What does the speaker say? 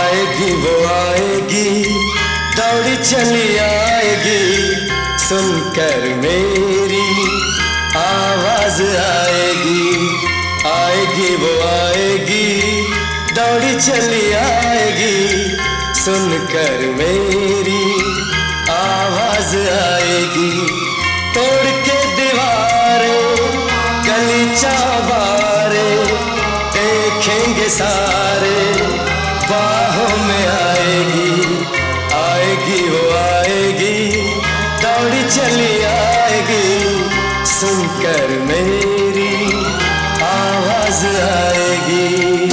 आएगी वो आएगी, दौड़ी चली आएगी, सुनकर मेरी आवाज आएगी। आएगी वो आएगी, दौड़ी चली आएगी, सुनकर मेरी आवाज आएगी। तोड़ के दीवारें गली चौबारे देखेंगे सारे, बाहों में आएगी। आएगी वो आएगी, दौड़ी चली आएगी, सुनकर मेरी आवाज आएगी।